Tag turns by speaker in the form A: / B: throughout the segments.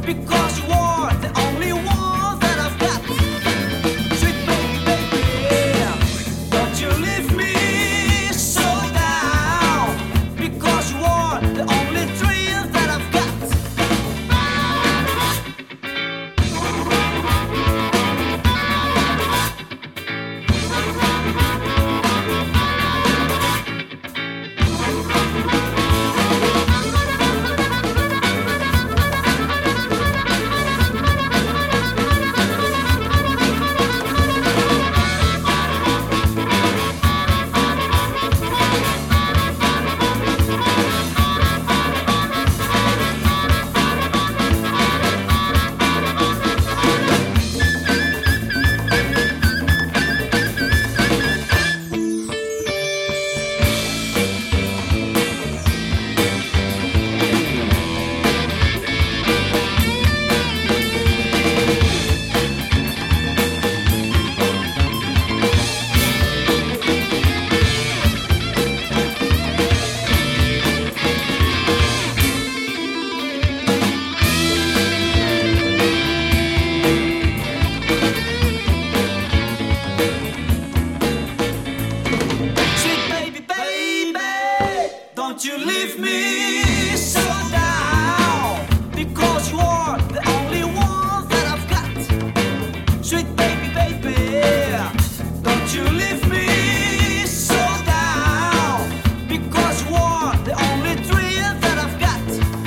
A: because you are the only one that I've got. Sweet baby, baby, don't you leave me so down, because you are the only dream that I've got. Don't you leave me so down, because you are the only one that I've got. Sweet baby, baby, don't you leave me so down, because you are the only dream that I've got.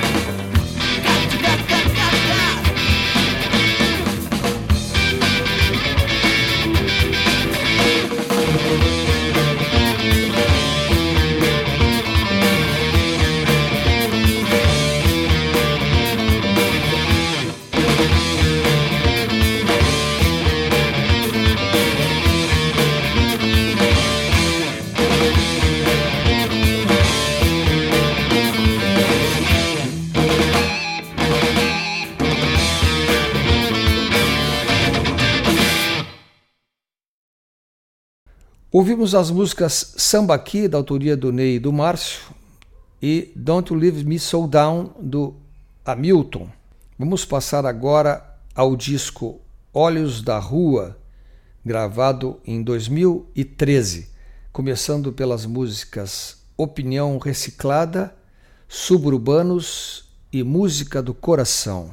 B: Ouvimos as músicas Sambaqui, da autoria do Ney e do Márcio, e Don't You Leave Me So Down, do Hamilton. Vamos passar agora ao disco Olhos da Rua, gravado em 2013, começando pelas músicas Opinião Reciclada, Suburbanos e Música do Coração.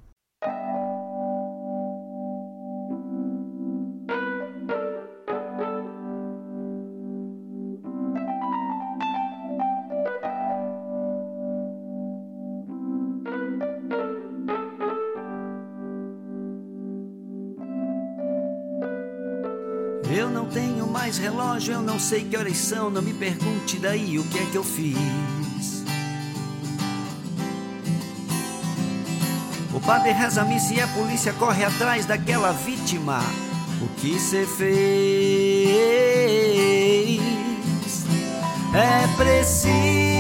C: Eu não tenho mais relógio, eu não sei que horas são, não me pergunte daí o que é que eu fiz. O padre reza a missa e a polícia corre atrás daquela vítima. O que cê fez? É preciso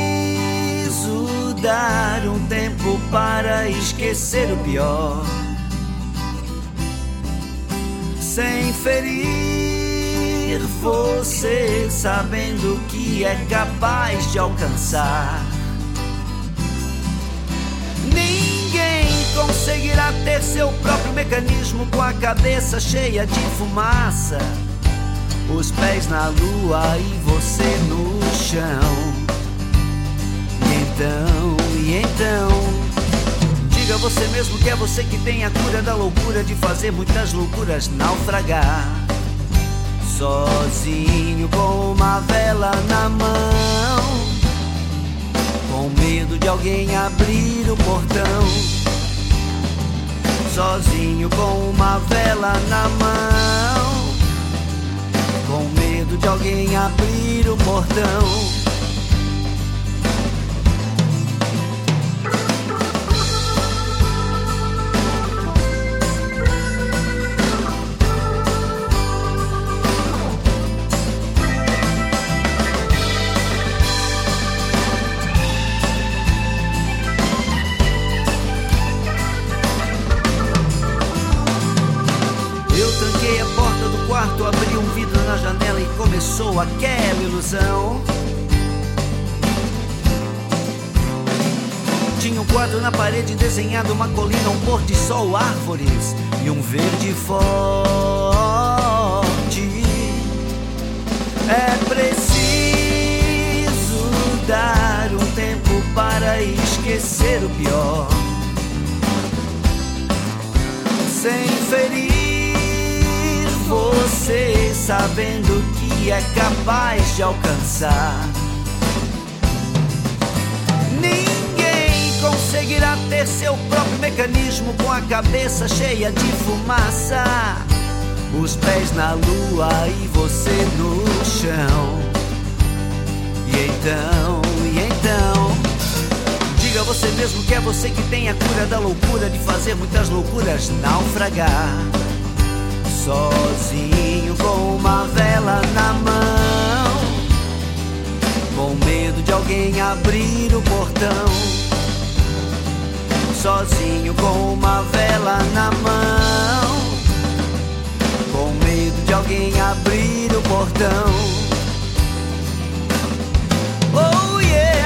C: dar um tempo para esquecer o pior, sem ferir você, sabendo que é capaz de alcançar. Ninguém conseguirá ter seu próprio mecanismo com a cabeça cheia de fumaça, os pés na lua e você no chão. E então, diga a você mesmo que é você que tem a cura da loucura de fazer muitas loucuras naufragar. Sozinho com uma vela na mão, com medo de alguém abrir o portão. Sozinho com uma vela na mão, com medo de alguém abrir o portão. Abri um vidro na janela e começou aquela ilusão. Tinha um quadro na parede desenhado, uma colina, um pôr de sol, árvores e um verde forte. É preciso dar um tempo para esquecer o pior, sem ferir você, sabendo que é capaz de alcançar. Ninguém conseguirá ter seu próprio mecanismo com a cabeça cheia de fumaça, os pés na lua e você no chão. E então, diga a você mesmo que é você que tem a cura da loucura de fazer muitas loucuras naufragar. Sozinho com uma vela na mão, com medo de alguém abrir o portão. Sozinho com uma vela na mão, com medo de alguém abrir o portão. Oh yeah!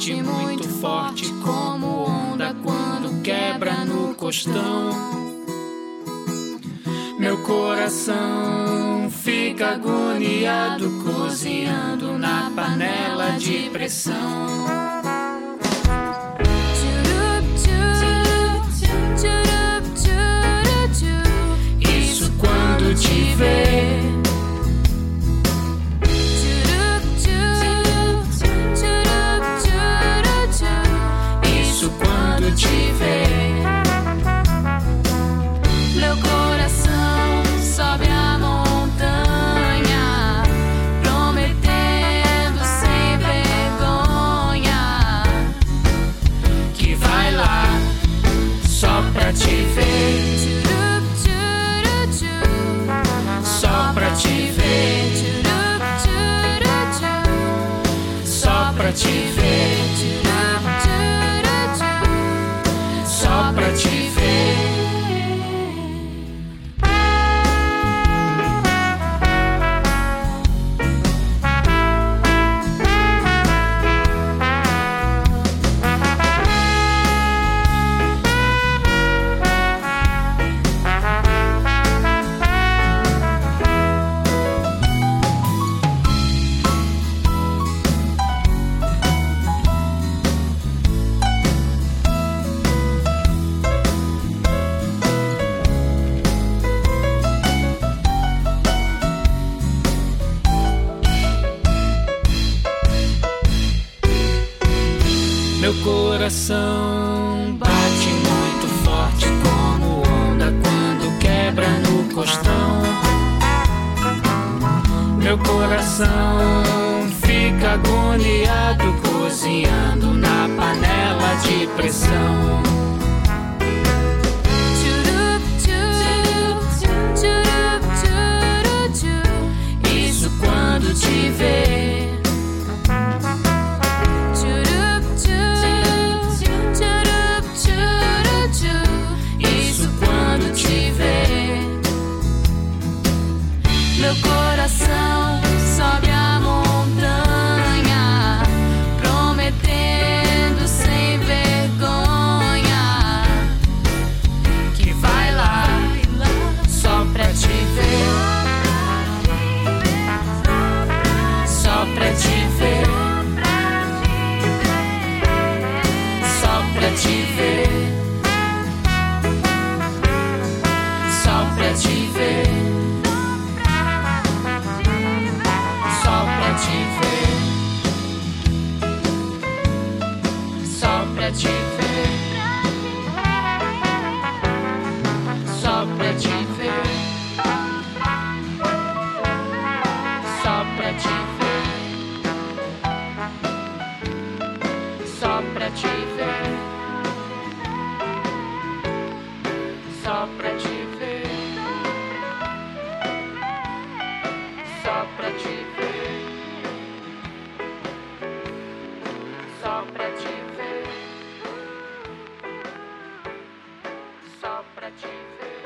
D: bate muito forte como onda quando quebra no costão. Meu coração fica agoniado cozinhando na panela de pressão. Isso quando te vê. Isso quando te vê. Meu coração sobe a montanha, prometendo sem vergonha que vai lá só pra te ver. Só pra te ver. Só pra te ver. Só pra te ver. Meu coração bate muito forte como onda quando quebra no costão. Meu coração fica agoniado cozinhando na panela de pressão. Isso quando te vê. Meu coração sobe a montanha, prometendo sem vergonha que vai lá só pra te ver. Só pra te ver. Só pra te ver. Só pra te ver. Só pra te ver. Só pra te ver. Só pra te ver. Só pra te ver. Só pra te ver. Só pra te ver. Só pra te ver. Só pra te ver. Só pra te ver.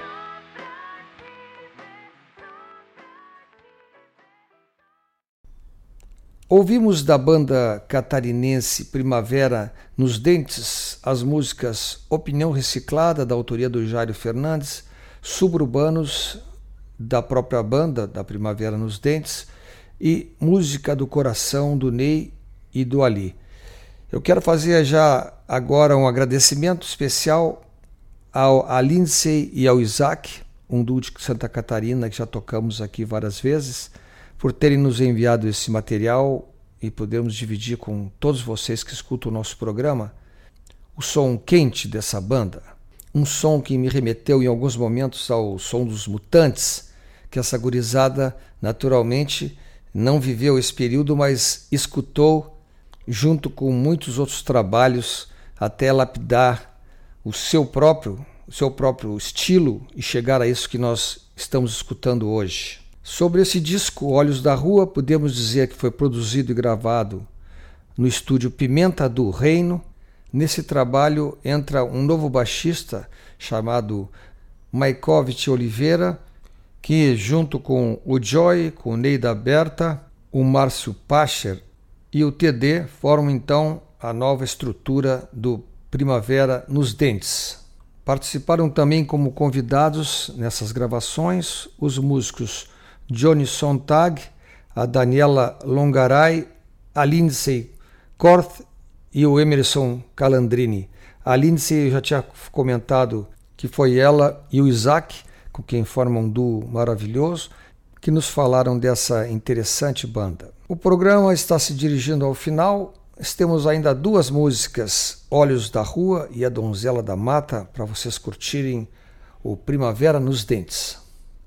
B: Ouvimos da banda catarinense Primavera nos Dentes as músicas Opinião Reciclada, da autoria do Jairo Fernandes, Suburbanos, da própria banda da Primavera nos Dentes, e Música do Coração, do Ney e do Ali. Eu quero fazer já agora um agradecimento especial a Lindsay e ao Isaac, um duo de Santa Catarina que já tocamos aqui várias vezes, por terem nos enviado esse material e podermos dividir com todos vocês que escutam o nosso programa o som quente dessa banda. Um som que me remeteu em alguns momentos ao som dos Mutantes, que essa gurizada naturalmente não viveu esse período, mas escutou junto com muitos outros trabalhos até lapidar o seu próprio estilo e chegar a isso que nós estamos escutando hoje. Sobre esse disco, Olhos da Rua, podemos dizer que foi produzido e gravado no estúdio Pimenta do Reino. Nesse trabalho entra um novo baixista chamado Maikovich Oliveira, que junto com o Joy, com o Ney da Berta, o Márcio Pacher e o TD formam então a nova estrutura do Primavera nos Dentes. Participaram também como convidados nessas gravações os músicos Johnny Sontag, a Daniela Longaray, a Lindsay Korth e o Emerson Calandrini. A Lindsay eu já tinha comentado que foi ela e o Isaac, com quem formam um duo maravilhoso, que nos falaram dessa interessante banda. O programa está se dirigindo ao final. Temos ainda 2 músicas, Olhos da Rua e A Donzela da Mata, para vocês curtirem o Primavera nos Dentes.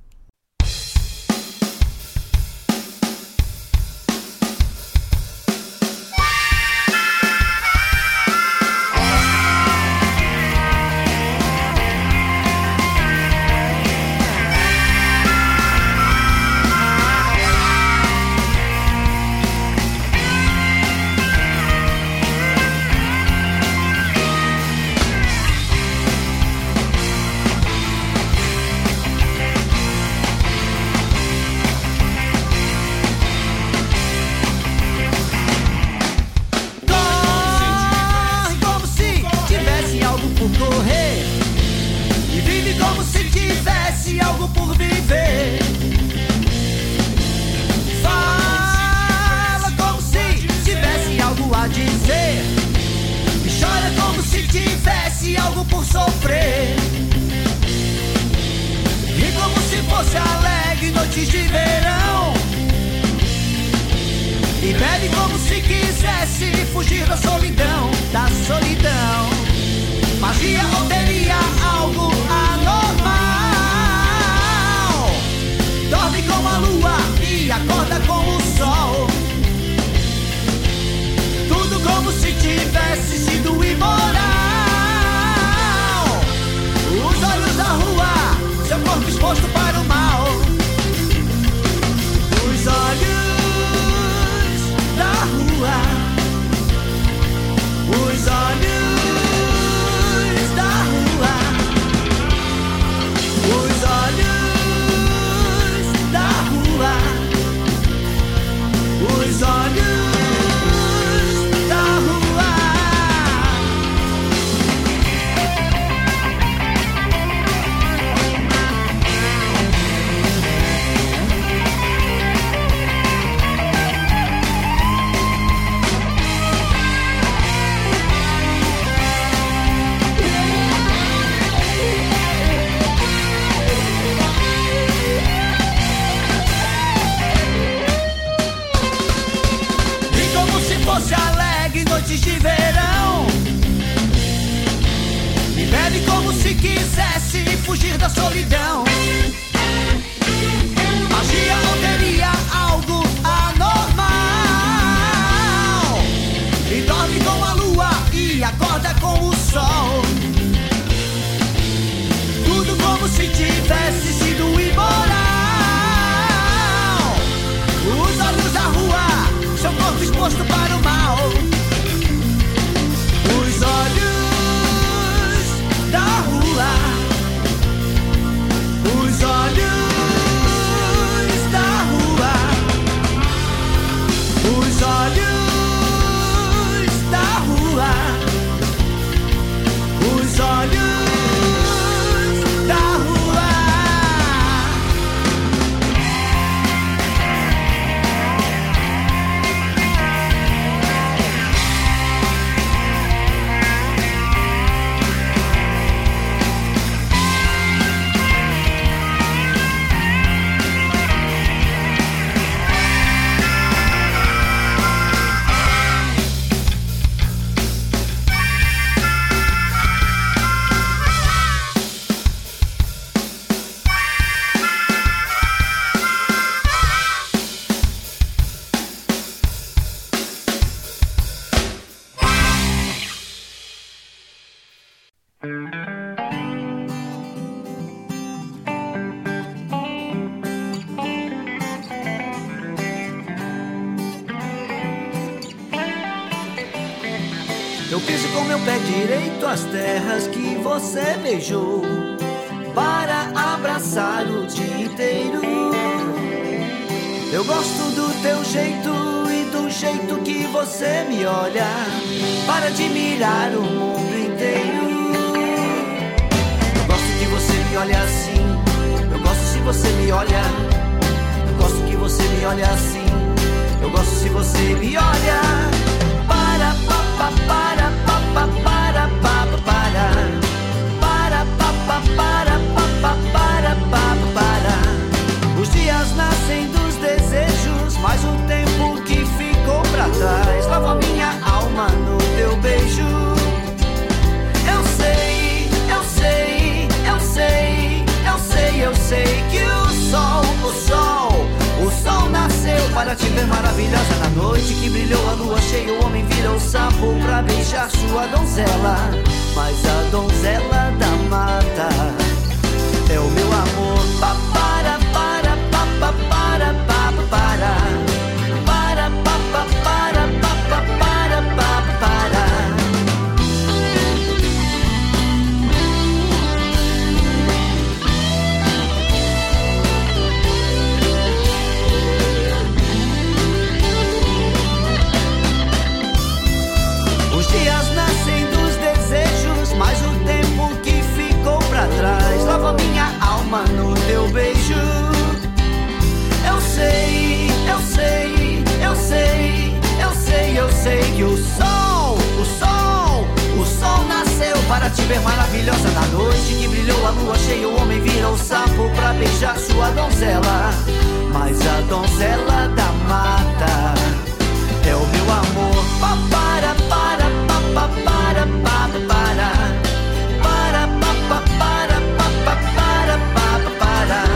C: Eu piso com meu pé direito as terras que você beijou para abraçar o dia inteiro. Eu gosto do teu jeito e do do jeito que você me olha, para admirar o mundo inteiro. Eu gosto que você me olha assim, eu gosto se você me olha. Eu gosto que você me olha assim, eu gosto se você me olha. Para, pa, para, pa, para, pa, para. Para, pa, para, pa, para. Os dias nascem dos desejos, mas o tempo que ficou pra trás lava minha alma no teu beijo. Eu sei, eu sei, eu sei, eu sei, eu sei que o sol nasceu para te ver maravilhosa na noite que brilhou a lua cheia. O homem vira o sapo pra beijar sua donzela, mas a donzela da mata é o meu amor. Pa, para, para, pa, para, pa, para. Para, pa, para, pa, para, pa, para. Os dias nascem dos desejos, mas o tempo que ficou pra trás lava minha alma no teu beijo. Eu sei, eu sei, eu sei, eu sei, eu sei que o sol nasceu para te ver maravilhosa na noite que brilhou a lua cheia. O homem vira o sapo pra beijar sua donzela, mas a donzela da mata é o meu amor. Pa, para, para, pa, para, pa, para. Para, pa, para, pa, para, pa, para.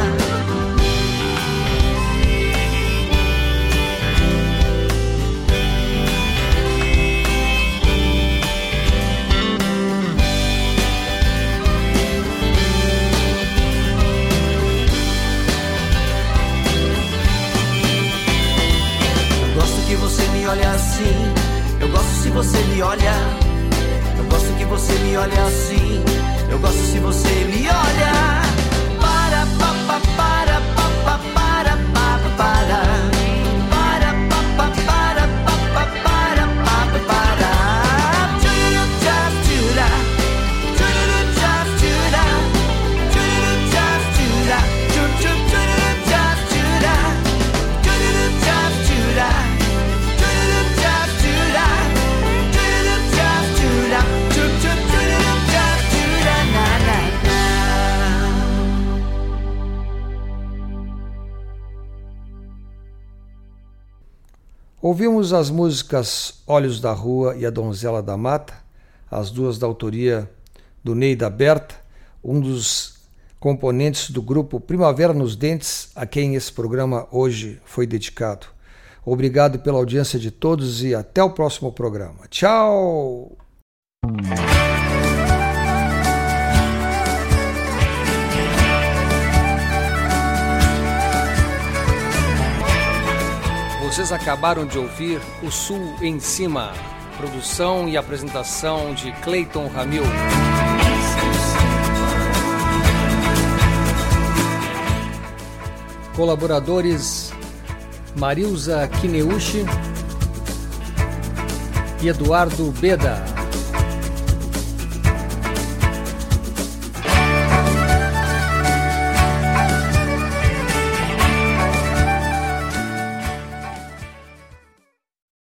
C: Que você me olha assim, eu gosto se você me olha. Eu gosto que você me olha assim, eu gosto se você me olha. Para, pa, para, pa, para, pa, para. Para, pa, para, pa, para, pa, para. Tchuru, tchaf, tchura. Tchuru, tchaf, tchura. Tchuru, tchaf, tchura. Tchuru, tchaf, tchura. Tchuru, tchaf, tchura.
B: Ouvimos as músicas Olhos da Rua e A Donzela da Mata, as duas da autoria do Ney da Berta, um dos componentes do grupo Primavera nos Dentes, a quem esse programa hoje foi dedicado. Obrigado pela audiência de todos e até o próximo programa. Tchau!
E: Vocês acabaram de ouvir O Sul em Cima, produção e apresentação de Cleiton Ramil. Colaboradores Marilza Kineuchi e Eduardo Beda.